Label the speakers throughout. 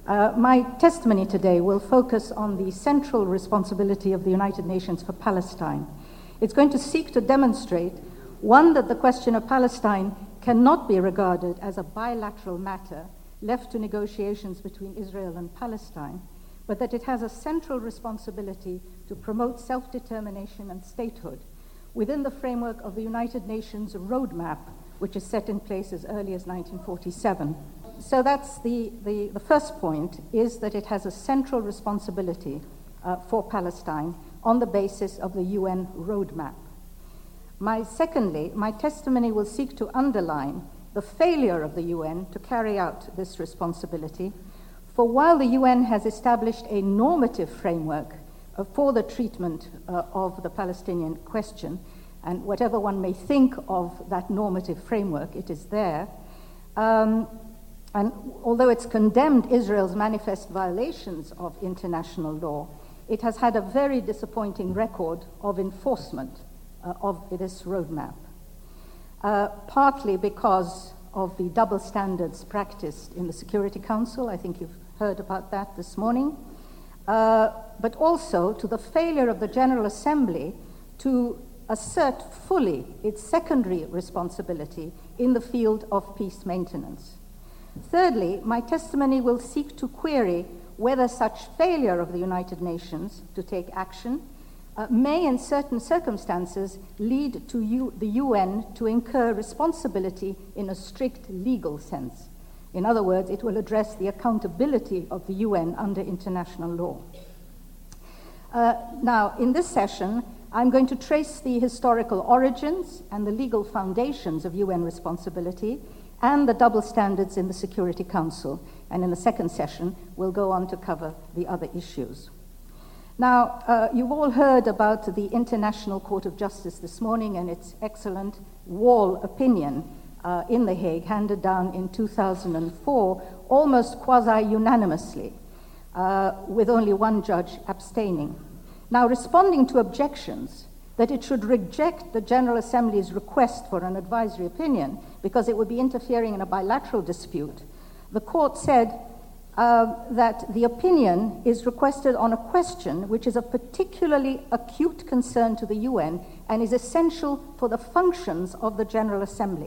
Speaker 1: My testimony today will focus on the central responsibility of the United Nations for Palestine. It's going to seek to demonstrate, one, that the question of Palestine cannot be regarded as a bilateral matter left to negotiations between Israel and Palestine, but that it has a central responsibility to promote self-determination and statehood within the framework of the United Nations roadmap, which is set in place as early as 1947. So that's the first point, is that it has a central responsibility for Palestine on the basis of the UN roadmap. Secondly, my testimony will seek to underline the failure of the UN to carry out this responsibility. For while the UN has established a normative framework for the treatment of the Palestinian question, and whatever one may think of that normative framework, it is there. And although it's condemned Israel's manifest violations of international law, it has had a very disappointing record of enforcement of this roadmap, partly because of the double standards practiced in the Security Council. I think you've heard about that this morning. But also to the failure of the General Assembly to assert fully its secondary responsibility in the field of peace maintenance. Thirdly, my testimony will seek to query whether such failure of the United Nations to take action may in certain circumstances lead to the UN to incur responsibility in a strict legal sense. In other words, it will address the accountability of the UN under international law. Now, in this session, I'm going to trace the historical origins and the legal foundations of UN responsibility and the double standards in the Security Council. And in the second session, we'll go on to cover the other issues. Now, you've all heard about the International Court of Justice this morning and its excellent Wall opinion in The Hague, handed down in 2004, almost quasi-unanimously, with only one judge abstaining. Now, responding to objections that it should reject the General Assembly's request for an advisory opinion because it would be interfering in a bilateral dispute, the court said that the opinion is requested on a question which is of particularly acute concern to the UN and is essential for the functions of the General Assembly.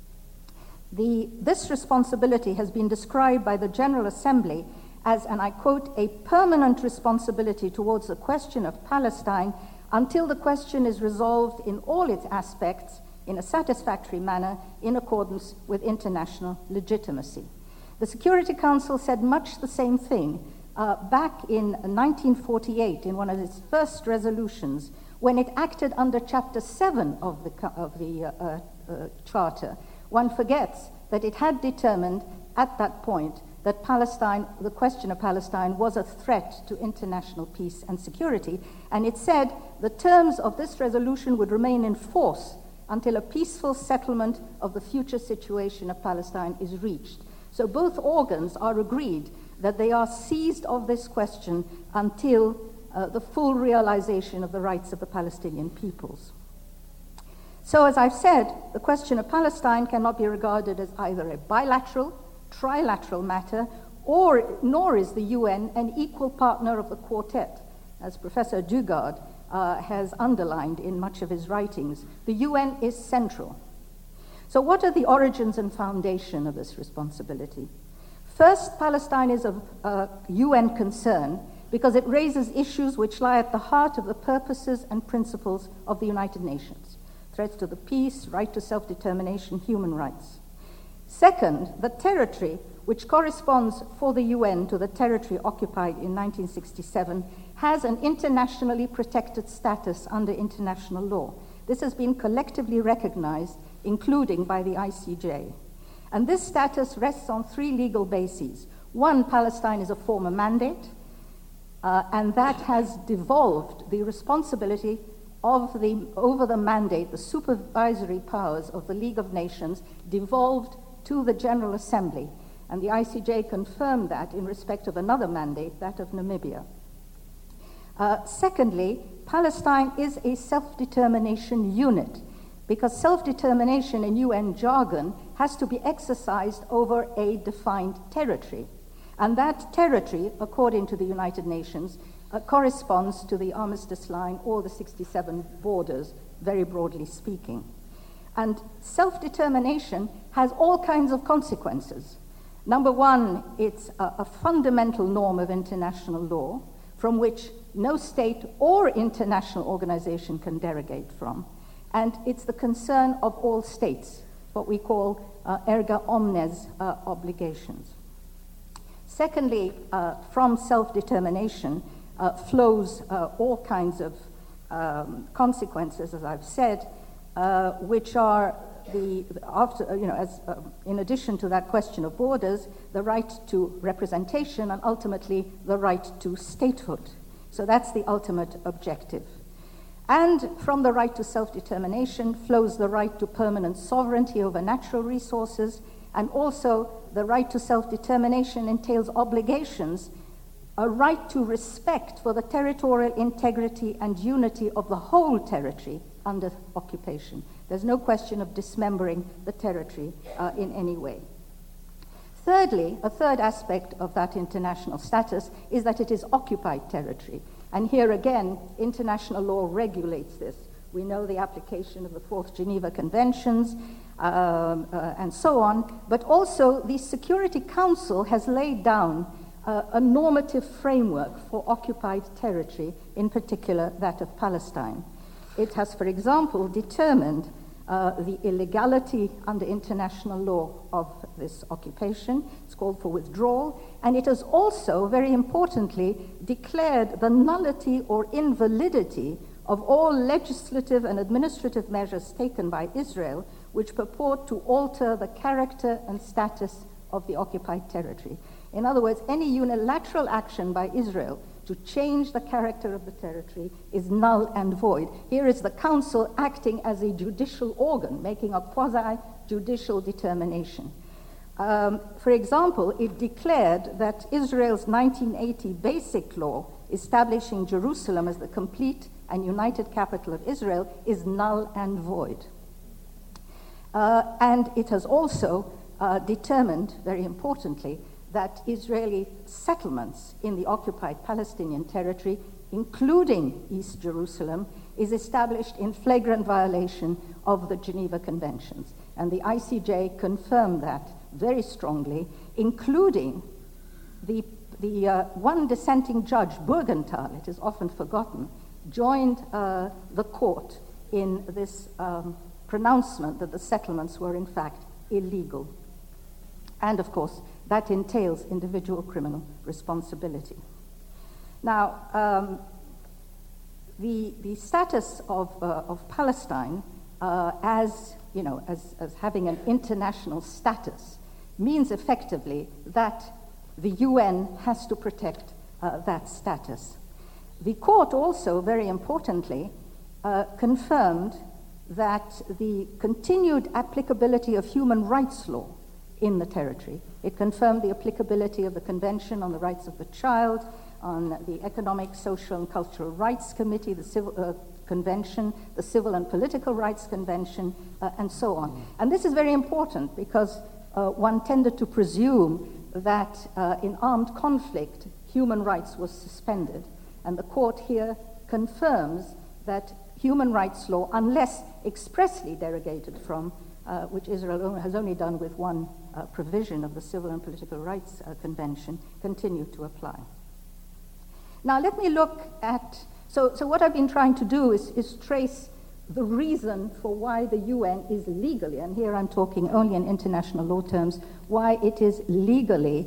Speaker 1: This responsibility has been described by the General Assembly as, and I quote, a permanent responsibility towards the question of Palestine until the question is resolved in all its aspects in a satisfactory manner in accordance with international legitimacy. The Security Council said much the same thing back in 1948 in one of its first resolutions when it acted under Chapter 7 of the Charter. One forgets that it had determined at that point that Palestine, the question of Palestine, was a threat to international peace and security, and it said the terms of this resolution would remain in force until a peaceful settlement of the future situation of Palestine is reached. So both organs are agreed that they are seized of this question until the full realization of the rights of the Palestinian peoples. So as I've said, the question of Palestine cannot be regarded as either a bilateral, trilateral matter, nor is the UN an equal partner of the quartet, as Professor Dugard has underlined in much of his writings. The UN is central. So what are the origins and foundation of this responsibility? First, Palestine is of UN concern because it raises issues which lie at the heart of the purposes and principles of the United Nations: threats to the peace, right to self-determination, human rights. Second, the territory, which corresponds for the UN to the territory occupied in 1967, has an internationally protected status under international law. This has been collectively recognized, including by the ICJ. And this status rests on three legal bases. One, Palestine is a former mandate, and that has devolved the responsibility over the mandate, the supervisory powers of the League of Nations devolved to the General Assembly, and the ICJ confirmed that in respect of another mandate, that of Namibia. Secondly, Palestine is a self-determination unit, because self-determination in UN jargon has to be exercised over a defined territory. And that territory, according to the United Nations, corresponds to the armistice line or the 67 borders, very broadly speaking. And self-determination has all kinds of consequences. Number one, it's a fundamental norm of international law from which no state or international organization can derogate from. And it's the concern of all states, what we call erga omnes obligations. Secondly, from self-determination flows all kinds of consequences, as I've said, which are in addition to that question of borders, the right to representation and ultimately the right to statehood. So that's the ultimate objective. And from the right to self-determination flows the right to permanent sovereignty over natural resources, and also the right to self-determination entails obligations, a right to respect for the territorial integrity and unity of the whole territory under occupation. There's no question of dismembering the territory in any way. Thirdly, a third aspect of that international status is that it is occupied territory. And here again, international law regulates this. We know the application of the Fourth Geneva Conventions and so on, but also the Security Council has laid down a normative framework for occupied territory, in particular that of Palestine. It has, for example, determined the illegality under international law of this occupation. It's called for withdrawal, and it has also, very importantly, declared the nullity or invalidity of all legislative and administrative measures taken by Israel which purport to alter the character and status of the occupied territory. In other words, any unilateral action by Israel to change the character of the territory is null and void. Here is the council acting as a judicial organ, making a quasi-judicial determination. For example, it declared that Israel's 1980 Basic Law establishing Jerusalem as the complete and united capital of Israel is null and void. And it has also determined, very importantly, that Israeli settlements in the occupied Palestinian territory, including East Jerusalem, is established in flagrant violation of the Geneva Conventions. And the ICJ confirmed that very strongly, including the one dissenting judge, Burgenthal, it is often forgotten, joined the court in this pronouncement that the settlements were in fact illegal. And of course, that entails individual criminal responsibility. Now, the status of Palestine as having an international status means effectively that the UN has to protect that status. The court also, very importantly, confirmed that the continued applicability of human rights law in the territory. It confirmed the applicability of the Convention on the Rights of the Child, on the Economic, Social, and Cultural Rights Committee, the Civil Convention, the Civil and Political Rights Convention, and so on. And this is very important because one tended to presume that in armed conflict, human rights was suspended. And the court here confirms that human rights law, unless expressly derogated from, which Israel has only done with one provision of the Civil and Political Rights Convention, continue to apply. Now let me look at, so what I've been trying to do is trace the reason for why the UN is legally, and here I'm talking only in international law terms, why it is legally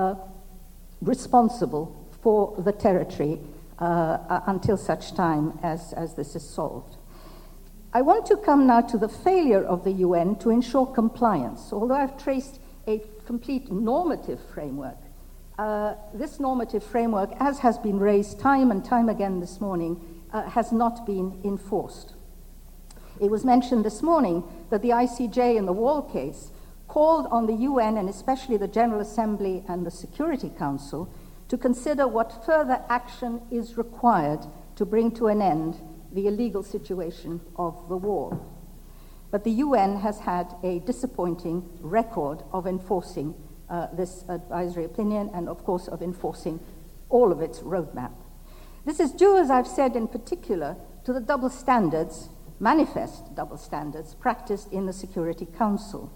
Speaker 1: responsible for the territory until such time as this is solved. I want to come now to the failure of the UN to ensure compliance. Although I've traced a complete normative framework, this normative framework, as has been raised time and time again this morning, has not been enforced. It was mentioned this morning that the ICJ in the Wall case called on the UN and especially the General Assembly and the Security Council to consider what further action is required to bring to an end the illegal situation of the war. But the UN has had a disappointing record of enforcing this advisory opinion and, of course, of enforcing all of its roadmap. This is due, as I've said, in particular, to the double standards, manifest double standards, practiced in the Security Council.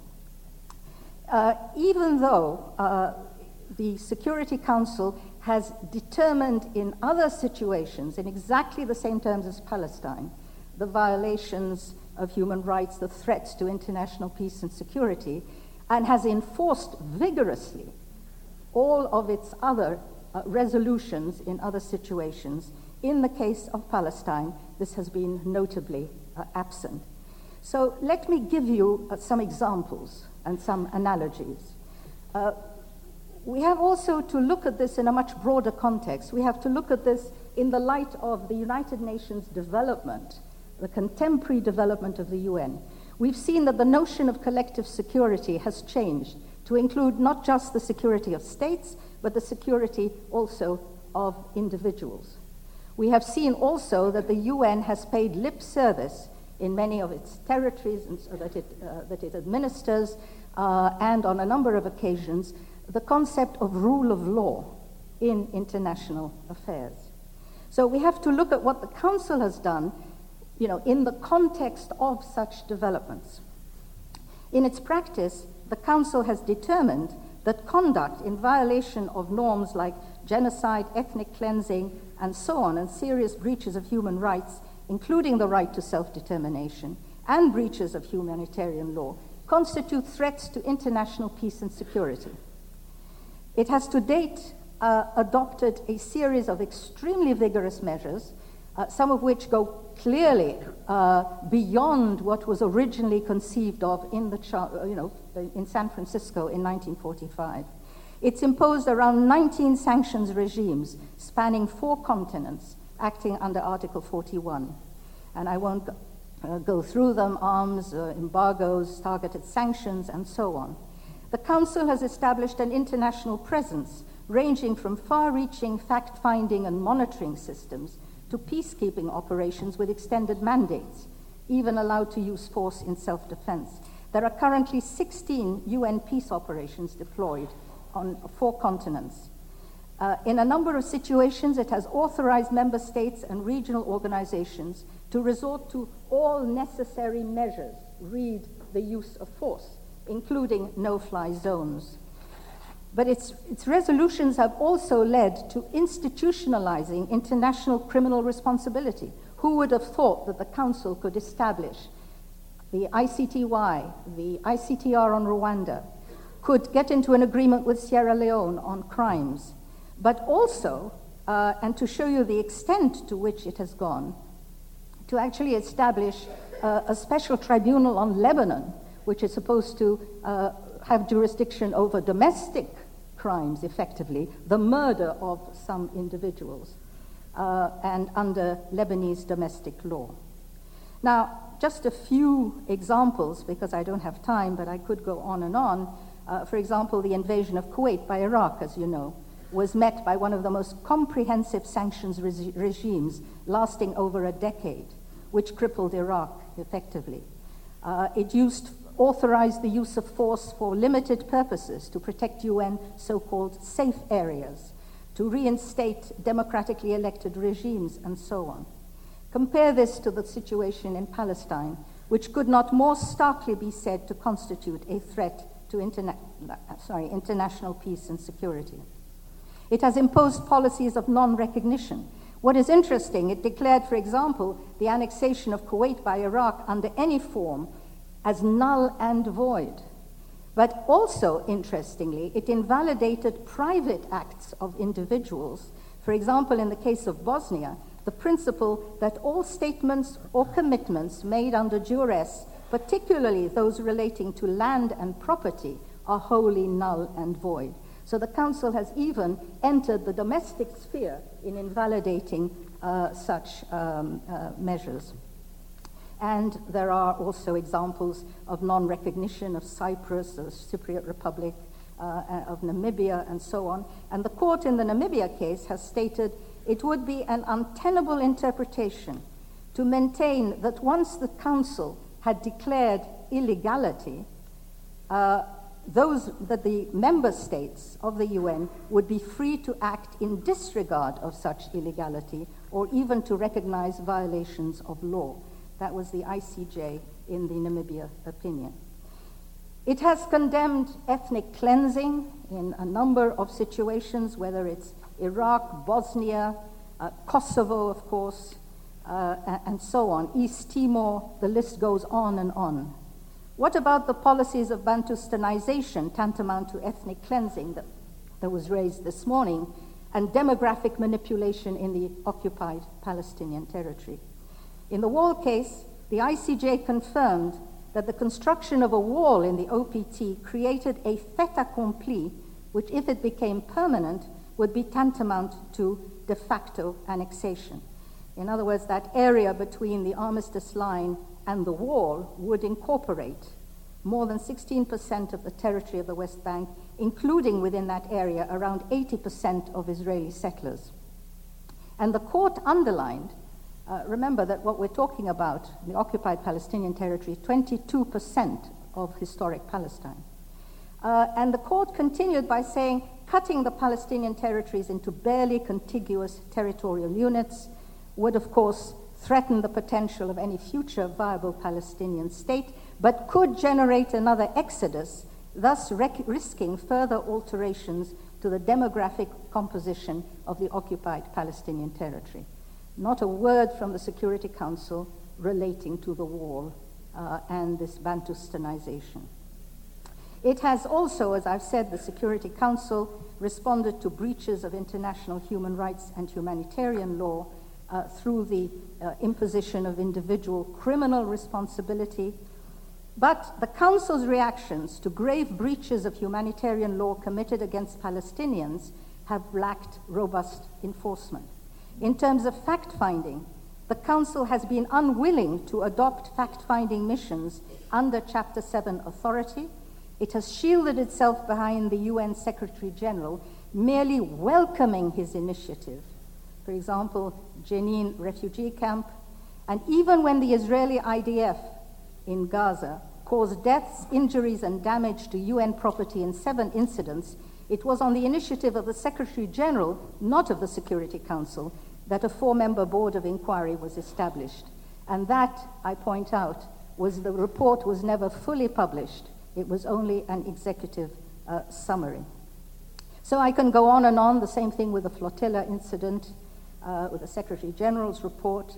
Speaker 1: Even though the Security Council has determined in other situations, in exactly the same terms as Palestine, the violations of human rights, the threats to international peace and security, and has enforced vigorously all of its other resolutions in other situations. In the case of Palestine, this has been notably absent. So let me give you some examples and some analogies. We have also to look at this in a much broader context. We have to look at this in the light of the United Nations development, the contemporary development of the UN. We've seen that the notion of collective security has changed to include not just the security of states, but the security also of individuals. We have seen also that the UN has paid lip service in many of its territories and so that it administers, and on a number of occasions, the concept of rule of law in international affairs. So we have to look at what the Council has done, in the context of such developments. In its practice, the Council has determined that conduct in violation of norms like genocide, ethnic cleansing, and so on, and serious breaches of human rights, including the right to self-determination, and breaches of humanitarian law, constitute threats to international peace and security. It has to date adopted a series of extremely vigorous measures, some of which go clearly beyond what was originally conceived of in in San Francisco in 1945. It's imposed around 19 sanctions regimes spanning 4 continents, acting under Article 41. And I won't go through them: arms, embargoes, targeted sanctions, and so on. The Council has established an international presence ranging from far-reaching fact-finding and monitoring systems to peacekeeping operations with extended mandates, even allowed to use force in self-defense. There are currently 16 UN peace operations deployed on 4 continents. In a number of situations, it has authorized member states and regional organizations to resort to all necessary measures, read the use of force, including no-fly zones. But its resolutions have also led to institutionalizing international criminal responsibility. Who would have thought that the Council could establish the ICTY, the ICTR on Rwanda, could get into an agreement with Sierra Leone on crimes, but also, and to show you the extent to which it has gone, to actually establish a special tribunal on Lebanon, which is supposed to have jurisdiction over domestic crimes, effectively, the murder of some individuals, and under Lebanese domestic law. Now, just a few examples, because I don't have time, but I could go on and on. For example, the invasion of Kuwait by Iraq, as you know, was met by one of the most comprehensive sanctions regimes lasting over a decade, which crippled Iraq effectively. It authorized the use of force for limited purposes to protect UN so-called safe areas, to reinstate democratically elected regimes, and so on. Compare this to the situation in Palestine, which could not more starkly be said to constitute a threat to international peace and security. It has imposed policies of non-recognition. What is interesting, it declared, for example, the annexation of Kuwait by Iraq under any form as null and void. But also, interestingly, it invalidated private acts of individuals. For example, in the case of Bosnia, the principle that all statements or commitments made under duress, particularly those relating to land and property, are wholly null and void. So the Council has even entered the domestic sphere in invalidating such measures. And there are also examples of non-recognition of Cyprus, the Cypriot Republic, of Namibia, and so on. And the court in the Namibia case has stated it would be an untenable interpretation to maintain that once the Council had declared illegality, that the member states of the UN would be free to act in disregard of such illegality or even to recognize violations of law. That was the ICJ in the Namibia opinion. It has condemned ethnic cleansing in a number of situations, whether it's Iraq, Bosnia, Kosovo, of course, and so on, East Timor, the list goes on and on. What about the policies of Bantustanization, tantamount to ethnic cleansing that was raised this morning, and demographic manipulation in the occupied Palestinian territory? In the wall case, the ICJ confirmed that the construction of a wall in the OPT created a fait accompli, which, if it became permanent, would be tantamount to de facto annexation. In other words, that area between the armistice line and the wall would incorporate more than 16% of the territory of the West Bank, including within that area around 80% of Israeli settlers. And the court underlined, remember that what we're talking about, the occupied Palestinian territory, 22% of historic Palestine. And the court continued by saying, cutting the Palestinian territories into barely contiguous territorial units would, of course, threaten the potential of any future viable Palestinian state, but could generate another exodus, thus risking further alterations to the demographic composition of the occupied Palestinian territory. Not a word from the Security Council relating to the wall and this Bantustanization. It has also, as I've said, the Security Council responded to breaches of international human rights and humanitarian law through the imposition of individual criminal responsibility. But the Council's reactions to grave breaches of humanitarian law committed against Palestinians have lacked robust enforcement. In terms of fact-finding, the Council has been unwilling to adopt fact-finding missions under Chapter 7 authority. It has shielded itself behind the UN Secretary General, merely welcoming his initiative. For example, Jenin refugee camp, and even when the Israeli IDF in Gaza caused deaths, injuries, and damage to UN property in 7 incidents, it was on the initiative of the Secretary General, not of the Security Council, that a 4-member board of inquiry was established. And that, I point out, the report was never fully published. It was only an executive summary. So I can go on and on, the same thing with the flotilla incident, with the Secretary General's report,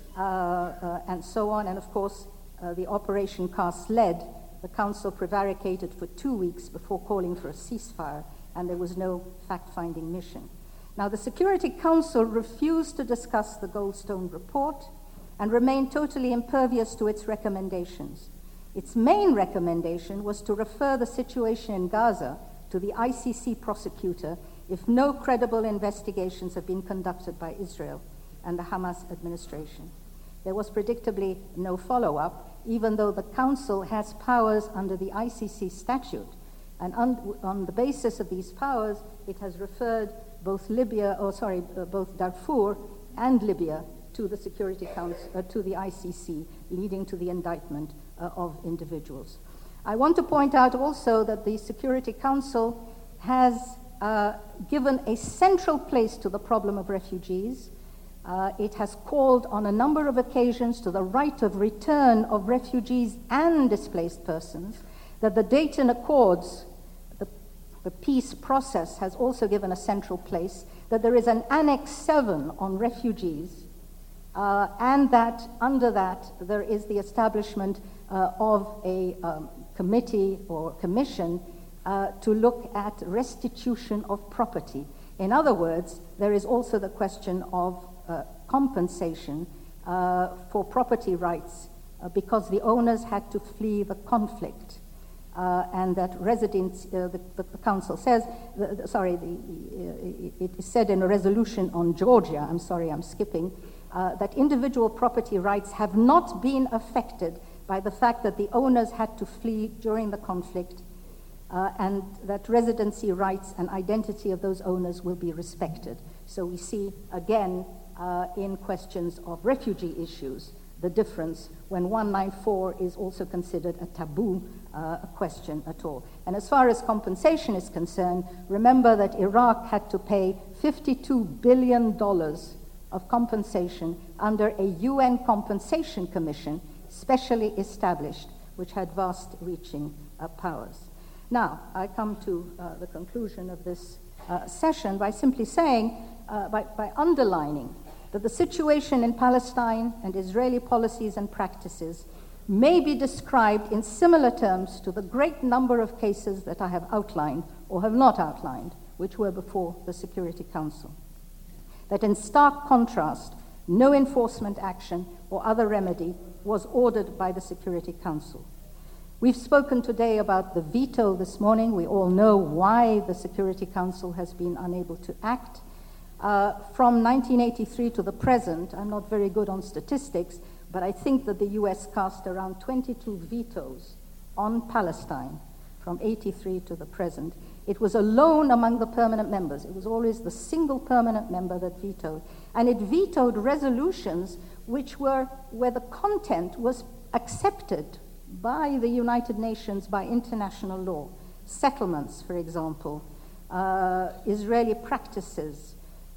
Speaker 1: and so on. And of course, the Operation Cast Lead, the Council prevaricated for 2 weeks before calling for a ceasefire, and there was no fact-finding mission. Now, the Security Council refused to discuss the Goldstone report and remained totally impervious to its recommendations. Its main recommendation was to refer the situation in Gaza to the ICC prosecutor if no credible investigations have been conducted by Israel and the Hamas administration. There was predictably no follow-up, even though the Council has powers under the ICC statute. And on the basis of these powers, it has referred both both Darfur and Libya to the Security Council, to the ICC, leading to the indictment of individuals. I want to point out also that the Security Council has given a central place to the problem of refugees. It has called on a number of occasions to the right of return of refugees and displaced persons, that the Dayton Accords, the peace process, has also given a central place, that there is an Annex 7 on refugees, and that under that there is the establishment of a committee or commission to look at restitution of property. In other words, there is also the question of compensation for property rights because the owners had to flee the conflict. And that residents, the Council says, it is said in a resolution on Georgia, I'm skipping, that individual property rights have not been affected by the fact that the owners had to flee during the conflict, and that residency rights and identity of those owners will be respected. So we see, again, in questions of refugee issues, the difference when 194 is also considered a taboo question at all. And as far as compensation is concerned, remember that Iraq had to pay $52 billion of compensation under a UN compensation commission specially established, which had vast-reaching powers. Now, I come to the conclusion of this session by simply saying, by underlining that the situation in Palestine and Israeli policies and practices may be described in similar terms to the great number of cases that I have outlined or have not outlined, which were before the Security Council. That in stark contrast, no enforcement action or other remedy was ordered by the Security Council. We've spoken today about the veto this morning. We all know why the Security Council has been unable to act. From 1983 to the present, I'm not very good on statistics, but I think that the US cast around 22 vetoes on Palestine from 83 to the present. It was alone among the permanent members. It was always the single permanent member that vetoed. And it vetoed resolutions where the content was accepted by the United Nations, by international law. Settlements, for example, Israeli practices,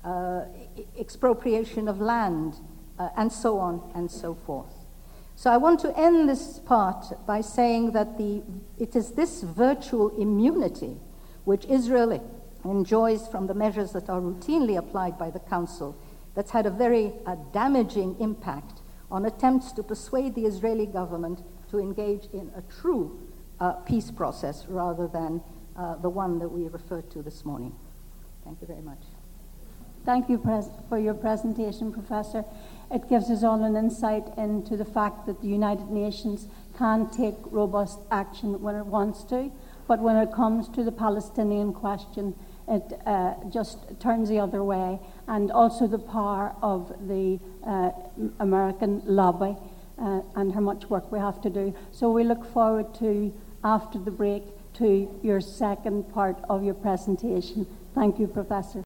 Speaker 1: expropriation of land, and so on and so forth. So I want to end this part by saying that it is this virtual immunity which Israel enjoys from the measures that are routinely applied by the Council that's had a very damaging impact on attempts to persuade the Israeli government to engage in a true peace process rather than the one that we referred to this morning. Thank you very much.
Speaker 2: Thank you for your presentation, Professor. It gives us all an insight into the fact that the United Nations can take robust action when it wants to, but when it comes to the Palestinian question, it just turns the other way, and also the power of the American lobby and how much work we have to do. So we look forward to, after the break, to your second part of your presentation. Thank you, Professor.